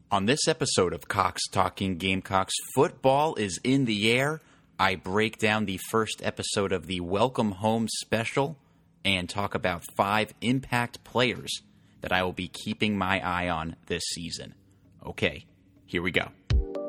On this episode of Cox Talking Gamecocks, football is in the air. I break down the first episode of the Welcome Home special and talk about 5 impact players that I will be keeping my eye on this season. Okay, here we go.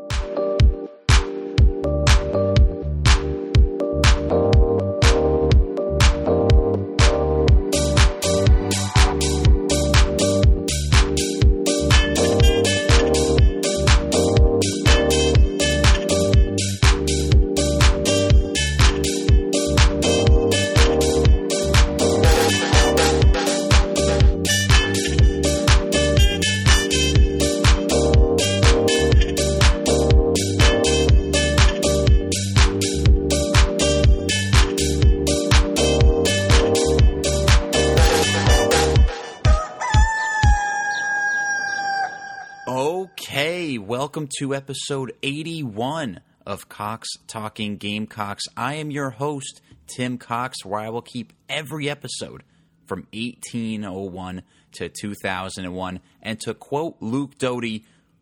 Welcome to episode 81 of Cox Talking Gamecocks. I am your host, Tim Cox, where I will keep every episode from 1801 to 2001. And to quote Luke Doty,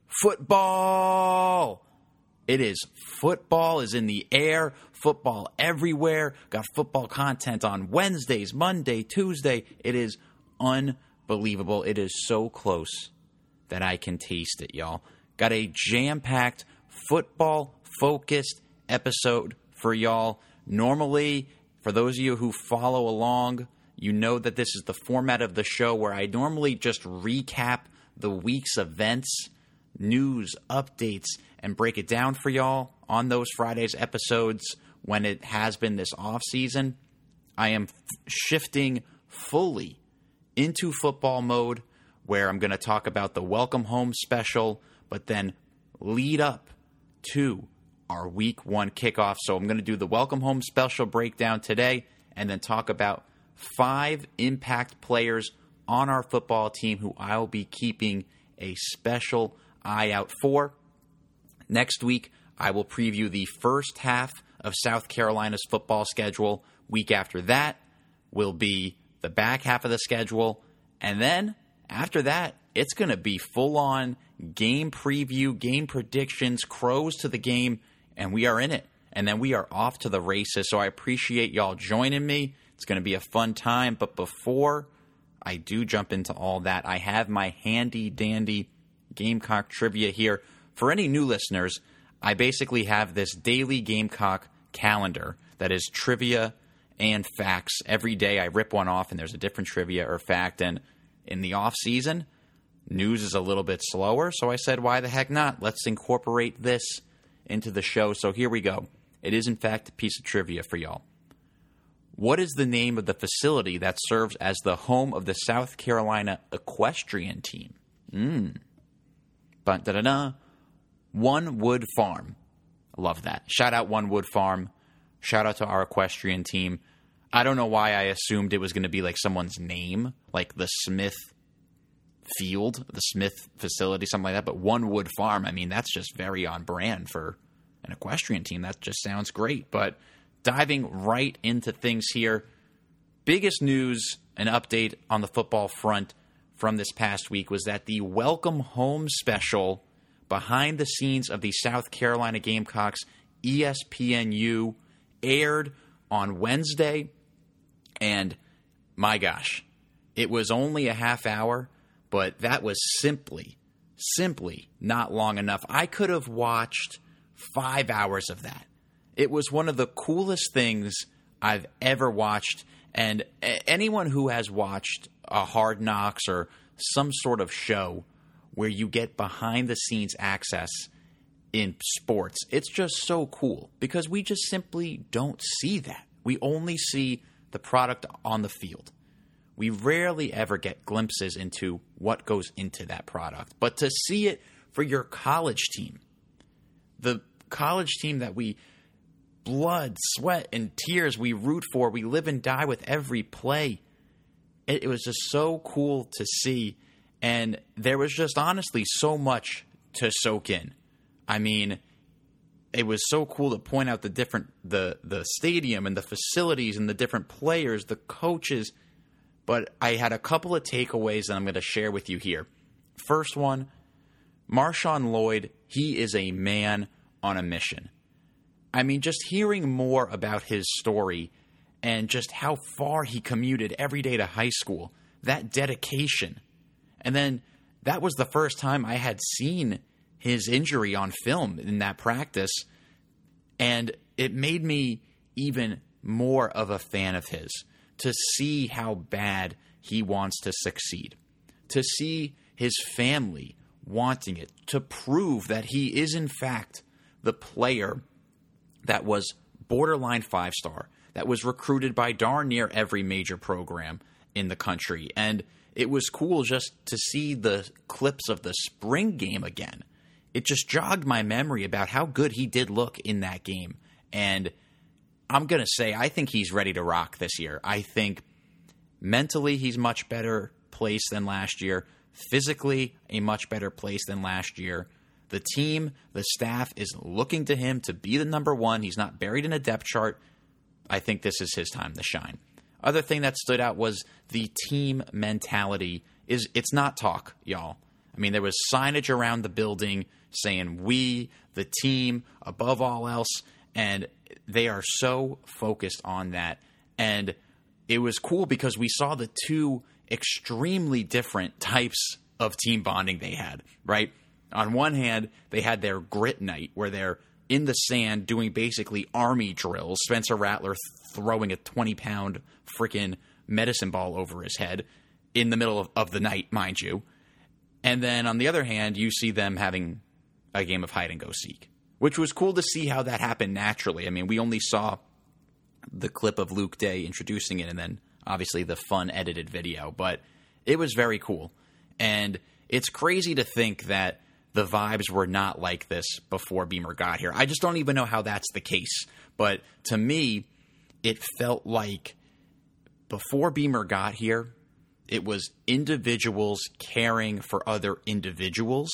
football! It is football is in the air, football everywhere. Got football content on Wednesdays, Monday, Tuesday. It is unbelievable. It is so close that I can taste it, y'all. Got a jam-packed, football-focused episode for y'all. Normally, for those of you who follow along, you know that this is the format of the show where I normally just recap the week's events, news, updates, and break it down for y'all on those Fridays episodes when it has been this off-season. I am shifting fully into football mode where I'm going to talk about the Welcome Home special, but then lead up to our Week 1 kickoff. So I'm going to do the Welcome Home special breakdown today and then talk about 5 impact players on our football team who I will be keeping a special eye out for. Next week, I will preview the first half of South Carolina's football schedule. Week after that will be the back half of the schedule. And then after that, it's going to be full-on game preview, game predictions, crows to the game, and we are in it. And then we are off to the races, so I appreciate y'all joining me. It's going to be a fun time, but before I do jump into all that, I have my handy-dandy Gamecock trivia here. For any new listeners, I basically have this daily Gamecock calendar that is trivia and facts. Every day I rip one off, and there's a different trivia or fact, and in the off-season, news is a little bit slower, so I said, why the heck not? Let's incorporate this into the show. So here we go. It is, in fact, a piece of trivia for y'all. What is the name of the facility that serves as the home of the South Carolina equestrian team? One Wood Farm. Love that. Shout out One Wood Farm. Shout out to our equestrian team. I don't know why I assumed it was going to be like someone's name, like the Smith Field, the Smith facility, something like that. But One Wood Farm, I mean, that's just very on brand for an equestrian team. That just sounds great. But diving right into things here, biggest news and update on the football front from this past week was that the Welcome Home special behind the scenes of the South Carolina Gamecocks ESPNU aired on Wednesday. And my gosh, it was only a half hour, but that was simply not long enough. I could have watched 5 hours of that. It was one of the coolest things I've ever watched. And anyone who has watched a Hard Knocks or some sort of show where you get behind-the-scenes access in sports, it's just so cool because we just simply don't see that. We only see the product on the field. We rarely ever get glimpses into what goes into that product. But to see it for your college team, the college team that we blood, sweat, and tears we root for, we live and die with every play, it was just so cool to see. And there was just honestly so much to soak in. I mean, it was so cool to point out the different the stadium and the facilities and the different players, the coaches. But I had a couple of takeaways that I'm going to share with you here. First one, Marshawn Lloyd, he is a man on a mission. I mean, just hearing more about his story and just how far he commuted every day to high school, that dedication. And then that was the first time I had seen his injury on film in that practice, and it made me even more of a fan of his to see how bad he wants to succeed, to see his family wanting it, to prove that he is in fact the player that was borderline 5-star, that was recruited by darn near every major program in the country. And it was cool just to see the clips of the spring game again. It just jogged my memory about how good he did look in that game. And I'm going to say, I think he's ready to rock this year. I think mentally he's much better placed than last year. Physically, a much better place than last year. The team, the staff is looking to him to be the number one. He's not buried in a depth chart. I think this is his time to shine. Other thing that stood out was the team mentality. It's not talk, y'all. I mean, there was signage around the building saying we, the team, above all else, and they are so focused on that. And it was cool because we saw the two extremely different types of team bonding they had, right? On one hand, they had their grit night where they're in the sand doing basically army drills. Spencer Rattler throwing a 20-pound freaking medicine ball over his head in the middle of the night, mind you. And then on the other hand, you see them having a game of hide-and-go-seek, which was cool to see how that happened naturally. I mean, we only saw the clip of Luke Day introducing it and then obviously the fun edited video, but it was very cool. And it's crazy to think that the vibes were not like this before Beamer got here. I just don't even know how that's the case. But to me, it felt like before Beamer got here, it was individuals caring for other individuals,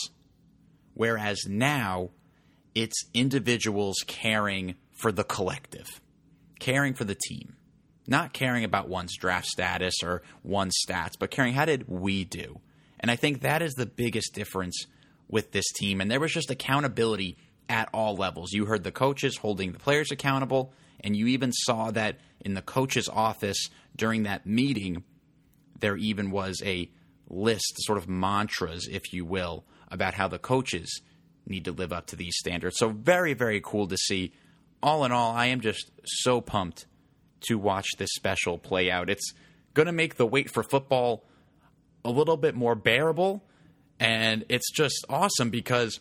whereas now it's individuals caring for the collective, caring for the team, not caring about one's draft status or one's stats, but caring how did we do. And I think that is the biggest difference with this team. And there was just accountability at all levels. You heard the coaches holding the players accountable, and you even saw that in the coach's office during that meeting, there even was a list, sort of mantras, if you will, about how the coaches need to live up to these standards. So very, very cool to see. All in all, I am just so pumped to watch this special play out. It's going to make the wait for football a little bit more bearable, and it's just awesome because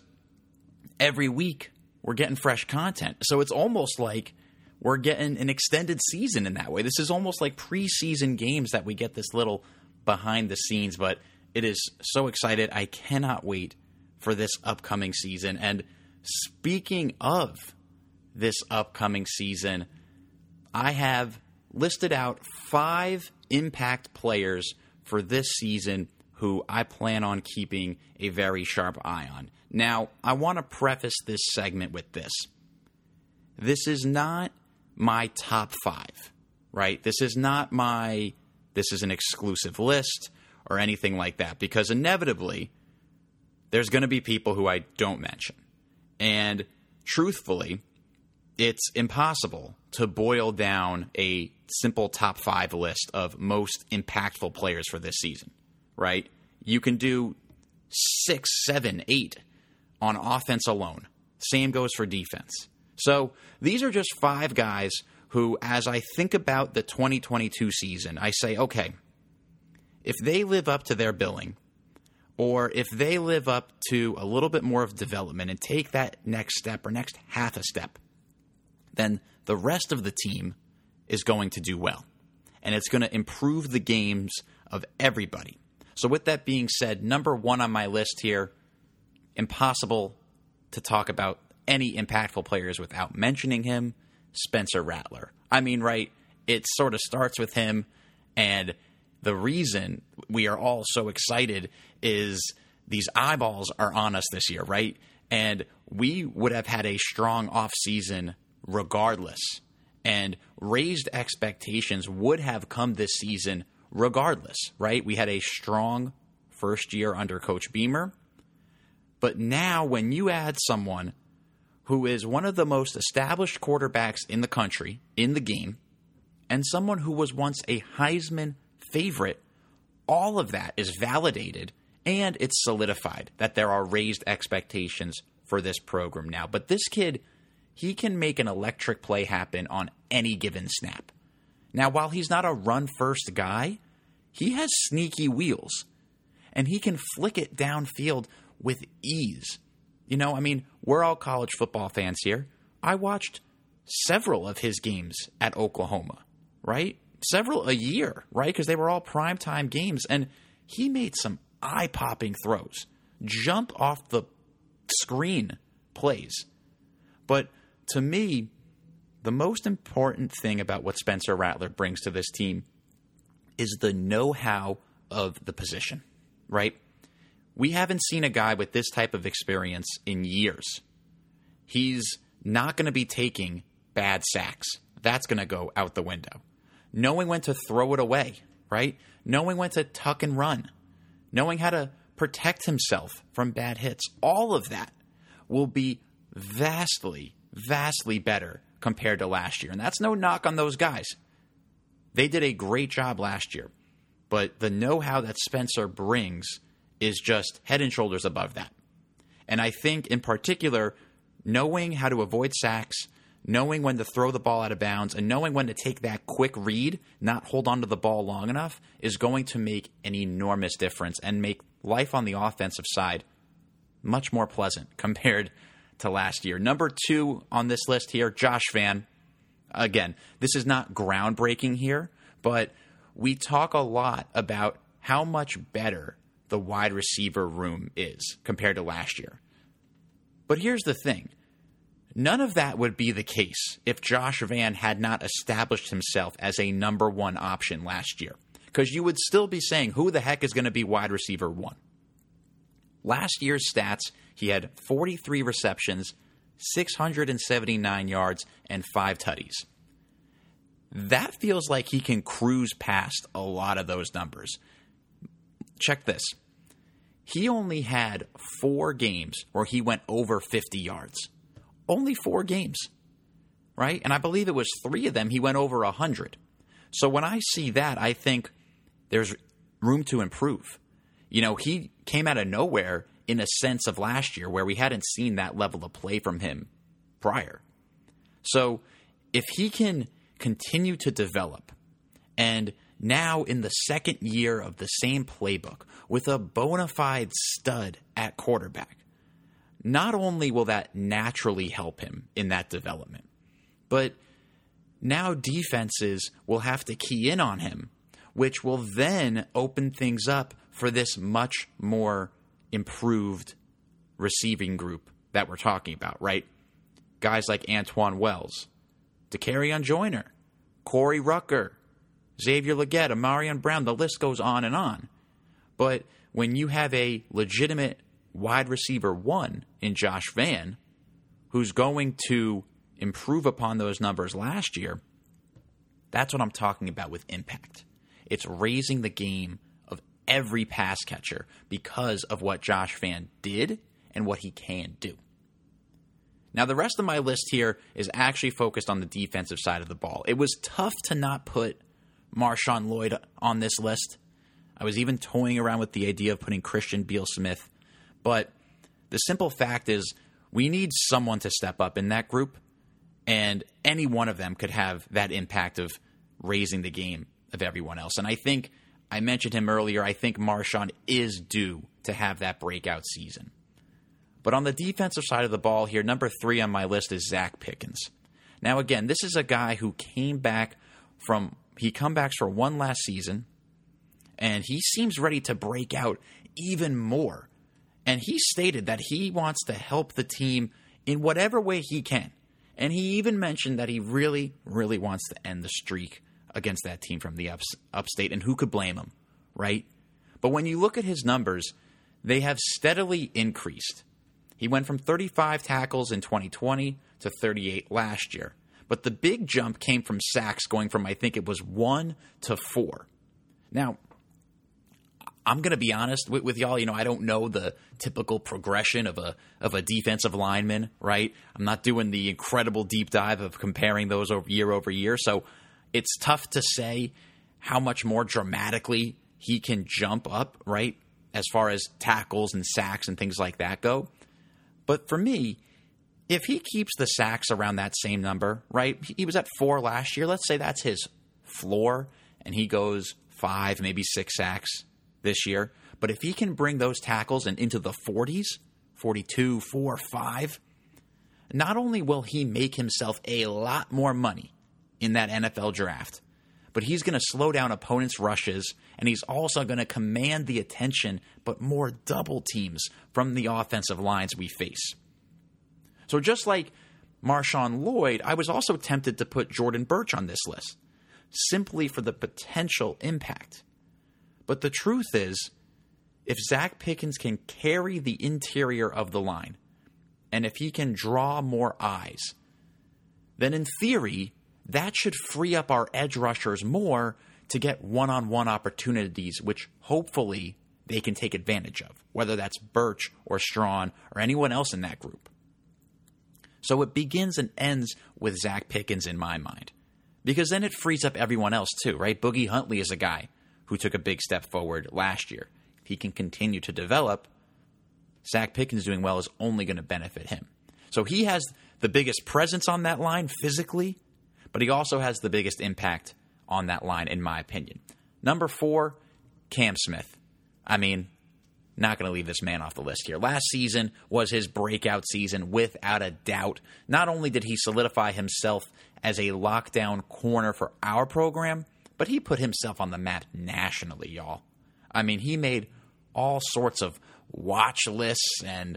every week we're getting fresh content. So it's almost like we're getting an extended season in that way. This is almost like preseason games that we get this little behind the scenes, but it is so excited. I cannot wait for this upcoming season. And speaking of this upcoming season, I have listed out 5 impact players for this season who I plan on keeping a very sharp eye on. Now, I want to preface this segment with this. This is not my top 5, right? This is an exclusive list or anything like that, because inevitably there's going to be people who I don't mention. And truthfully, it's impossible to boil down a simple top 5 list of most impactful players for this season, right? You can do 6, 7, 8 on offense alone. Same goes for defense. So these are just 5 guys who, as I think about the 2022 season, I say, okay, if they live up to their billing, or if they live up to a little bit more of development and take that next step or next half a step, then the rest of the team is going to do well. And it's going to improve the games of everybody. So with that being said, number 1 on my list here, impossible to talk about any impactful players without mentioning him, Spencer Rattler. I mean, right, it sort of starts with him, and the reason we are all so excited is these eyeballs are on us this year, right? And we would have had a strong offseason regardless, and raised expectations would have come this season regardless, right? We had a strong first year under Coach Beamer. But now when you add someone who is one of the most established quarterbacks in the country, in the game, and someone who was once a Heisman favorite, all of that is validated and it's solidified that there are raised expectations for this program now. But this kid, he can make an electric play happen on any given snap. Now, while he's not a run-first guy, he has sneaky wheels, and he can flick it downfield with ease. You know, I mean, we're all college football fans here. I watched several of his games at Oklahoma, right? Several a year, right? Because they were all primetime games, and he made some eye-popping throws, jump off the screen plays. But to me, the most important thing about what Spencer Rattler brings to this team is the know-how of the position, right? We haven't seen a guy with this type of experience in years. He's not going to be taking bad sacks. That's going to go out the window. Knowing when to throw it away, right? Knowing when to tuck and run. Knowing how to protect himself from bad hits. All of that will be vastly, vastly better compared to last year. And that's no knock on those guys. They did a great job last year. But the know-how that Spencer brings is just head and shoulders above that. And I think, in particular, knowing how to avoid sacks, knowing when to throw the ball out of bounds, and knowing when to take that quick read, not hold on to the ball long enough, is going to make an enormous difference and make life on the offensive side much more pleasant compared to last year. Number 2 on this list here, Josh Vann. Again, this is not groundbreaking here, but we talk a lot about how much better the wide receiver room is compared to last year. But here's the thing. None of that would be the case if Josh Vann had not established himself as a number 1 option last year. Because you would still be saying, who the heck is going to be wide receiver 1? Last year's stats, he had 43 receptions, 679 yards, and 5 tutties. That feels like he can cruise past a lot of those numbers. Check this. He only had 4 games where he went over 50 yards. Only 4 games, right? And I believe it was 3 of them he went over 100. So when I see that, I think there's room to improve. You know, he came out of nowhere in a sense of last year where we hadn't seen that level of play from him prior. So if he can continue to develop, and now in the second year of the same playbook with a bona fide stud at quarterback, not only will that naturally help him in that development, but now defenses will have to key in on him, which will then open things up for this much more improved receiving group that we're talking about, right? Guys like Antoine Wells, Dakereon Joyner, Corey Rucker, Xavier Legette, Amarion Brown, the list goes on and on. But when you have a legitimate wide receiver 1 in Josh Vann, who's going to improve upon those numbers last year, that's what I'm talking about with impact. It's raising the game of every pass catcher because of what Josh Vann did and what he can do. Now, the rest of my list here is actually focused on the defensive side of the ball. It was tough to not put Marshawn Lloyd on this list. I was even toying around with the idea of putting Christian Beal-Smith. But the simple fact is we need someone to step up in that group, and any one of them could have that impact of raising the game of everyone else. And I think, I mentioned him earlier, I think Marshawn is due to have that breakout season. But on the defensive side of the ball here, number 3 on my list is Zach Pickens. Now again, this is a guy who comebacks for one last season, and he seems ready to break out even more. And he stated that he wants to help the team in whatever way he can. And he even mentioned that he really, really wants to end the streak against that team from the upstate. And who could blame him, right? But when you look at his numbers, they have steadily increased. He went from 35 tackles in 2020 to 38 last year. But the big jump came from sacks, going from, I think it was 1 to 4. Now, I'm going to be honest with y'all. I don't know the typical progression of a defensive lineman, right? I'm not doing the incredible deep dive of comparing those over year. So it's tough to say how much more dramatically he can jump up, right? As far as tackles and sacks and things like that go. But for me, if he keeps the sacks around that same number, right? He was at 4 last year. Let's say that's his floor, and he goes 5, maybe 6 sacks this year. But if he can bring those tackles into the 40s, 42, 4, 5, not only will he make himself a lot more money in that NFL draft, but he's going to slow down opponents' rushes, and he's also going to command the attention, but more double teams from the offensive lines we face. So just like Marshawn Lloyd, I was also tempted to put Jordan Burch on this list, simply for the potential impact. But the truth is, if Zacch Pickens can carry the interior of the line, and if he can draw more eyes, then in theory, that should free up our edge rushers more to get one-on-one opportunities, which hopefully they can take advantage of, whether that's Burch or Strawn or anyone else in that group. So it begins and ends with Zacch Pickens in my mind, because then it frees up everyone else too, right? Boogie Huntley is a guy who took a big step forward last year. If he can continue to develop, Zacch Pickens doing well is only going to benefit him. So he has the biggest presence on that line physically, but he also has the biggest impact on that line, in my opinion. Number 4, Cam Smith. I mean, not going to leave this man off the list here. Last season was his breakout season, without a doubt. Not only did he solidify himself as a lockdown corner for our program, but he put himself on the map nationally, y'all. I mean, he made all sorts of watch lists and,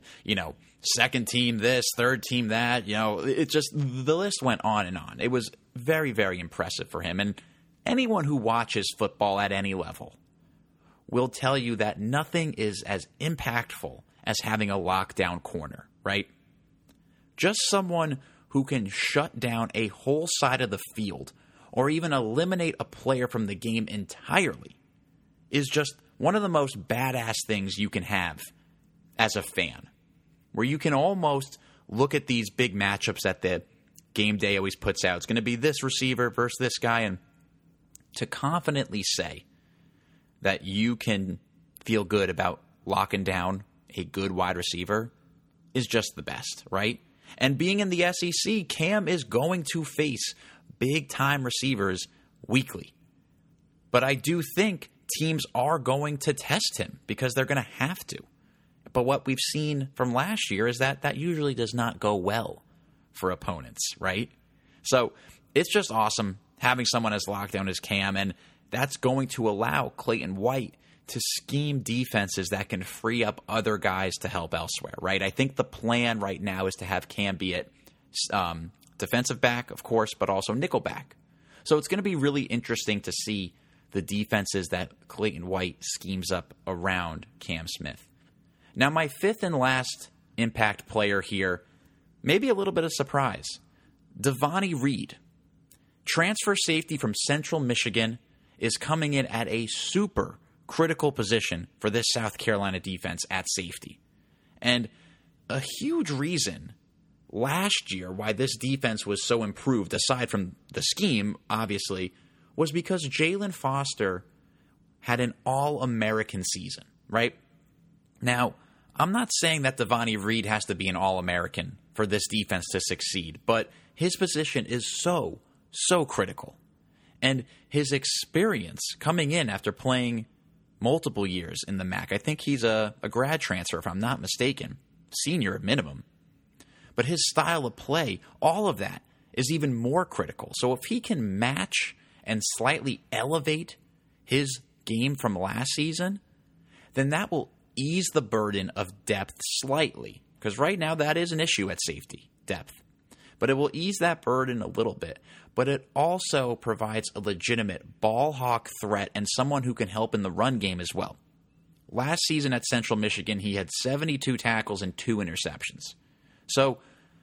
second team this, third team that. It just, the list went on and on. It was very, very impressive for him. And anyone who watches football at any level will tell you that nothing is as impactful as having a lockdown corner, right? Just someone who can shut down a whole side of the field or even eliminate a player from the game entirely is just one of the most badass things you can have as a fan, where you can almost look at these big matchups that the game day always puts out. It's going to be this receiver versus this guy, and to confidently say that you can feel good about locking down a good wide receiver is just the best, right? And being in the SEC, Cam is going to face big-time receivers weekly. But I do think teams are going to test him because they're going to have to. But what we've seen from last year is that usually does not go well for opponents, right? So it's just awesome having someone as locked down as Cam, and that's going to allow Clayton White to scheme defenses that can free up other guys to help elsewhere, right? I think the plan right now is to have Cam be at defensive back, of course, but also nickel back. So it's going to be really interesting to see the defenses that Clayton White schemes up around Cam Smith. Now, my 5th and last impact player here, maybe a little bit of surprise, Devonni Reed. Transfer safety from Central Michigan is coming in at a super critical position for this South Carolina defense at safety. And a huge reason last year why this defense was so improved, aside from the scheme, obviously, was because Jalen Foster had an All-American season, right? Now, I'm not saying that Devonni Reed has to be an All-American for this defense to succeed, but his position is so critical. And his experience coming in after playing multiple years in the MAC, I think he's a grad transfer, if I'm not mistaken, senior at minimum. But his style of play, all of that is even more critical. So if he can match and slightly elevate his game from last season, then that will ease the burden of depth slightly. Because right now that is an issue at safety, depth. But it will ease that burden a little bit. But it also provides a legitimate ball hawk threat and someone who can help in the run game as well. Last season at Central Michigan, he had 72 tackles and 2 interceptions. So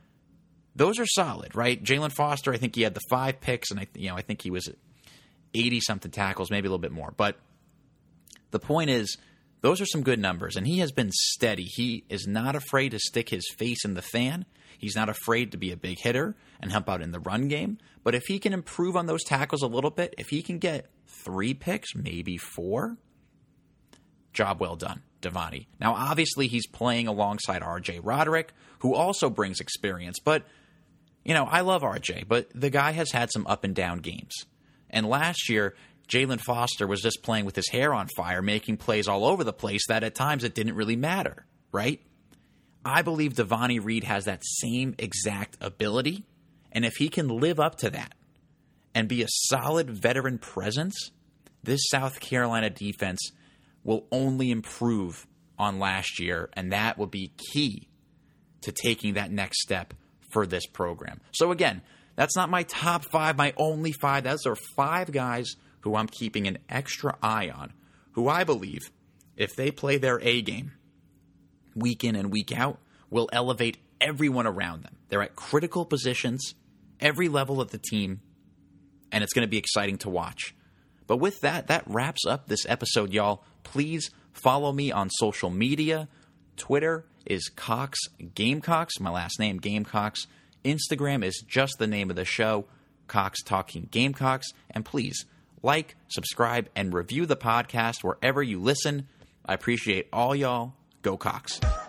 those are solid, right? Jalen Foster, I think he had the 5 picks, and I think he was at 80-something tackles, maybe a little bit more. But the point is, Those are some good numbers, and he has been steady. He is not afraid to stick his face in the fan. He's not afraid to be a big hitter and help out in the run game. But if he can improve on those tackles a little bit, if he can get 3 picks, maybe 4, job well done, Devontae. Now, obviously, he's playing alongside R.J. Roderick, who also brings experience. But, I love R.J., but the guy has had some up and down games. And last year, Jalen Foster was just playing with his hair on fire, making plays all over the place that at times it didn't really matter, right? I believe Devontae Reed has that same exact ability, and if he can live up to that and be a solid veteran presence, this South Carolina defense will only improve on last year, and that will be key to taking that next step for this program. So again, that's not my top 5, my only 5. Those are 5 guys who I'm keeping an extra eye on, who I believe, if they play their A game week in and week out, will elevate everyone around them. They're at critical positions, every level of the team, and it's going to be exciting to watch. But with that, that wraps up this episode, y'all. Please follow me on social media. Twitter is Cox Gamecocks, my last name, Gamecocks. Instagram is just the name of the show, Cox Talking Gamecocks. And please, like, subscribe, and review the podcast wherever you listen. I appreciate all y'all. Go Cox.